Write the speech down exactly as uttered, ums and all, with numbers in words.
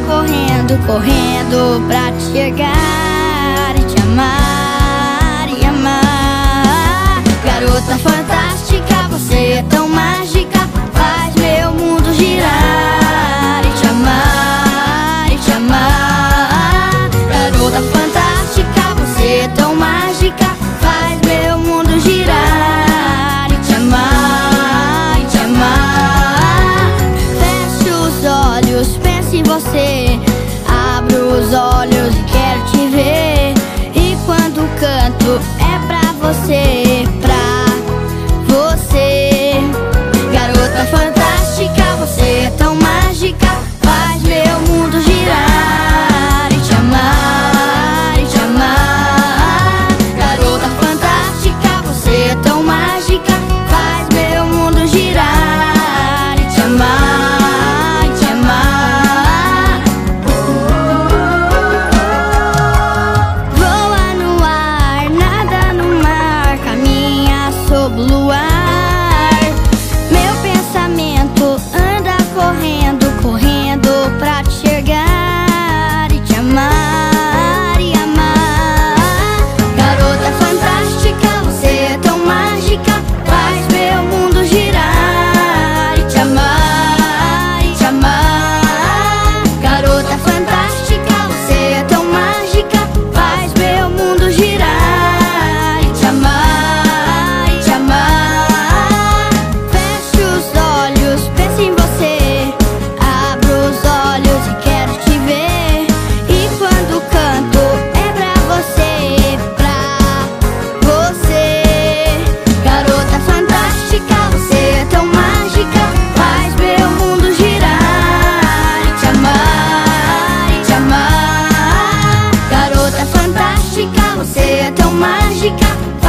correndo, correndo pra te chegar e te amar e amar. Garota fantástica, você é tão mágica, faz meu mundo girar e te amar e te amar. Garota fantástica, você é tão mágica, faz meu mundo girar e te amar e te amar. Feche os olhos, pense em você, abro os olhos e quero te ver. E quando canto é pra você, pra você. Garota fantástica, você é tão mágica, faz meu mundo girar e te amar e te amar. Garota fantástica, você é tão mágica, faz meu mundo girar e te amar e te amar. Voa no ar, nada no mar, caminha sob o luar. Meu pensamento anda correndo, correndo pra te chegar e te amar e amar. Garota fantástica, você é tão mágica, faz meu mundo girar e te amar e te amar. Garota fantástica, você é tão mágica, faz meu mundo girar e te amar e te amar. Feche os olhos, pense em você, abro os olhos e quero te ver. E quando canto é pra você, pra você. Garota fantástica, você é tão mágica, faz meu mundo girar e te amar e te amar. Garota fantástica, você é tão mágica,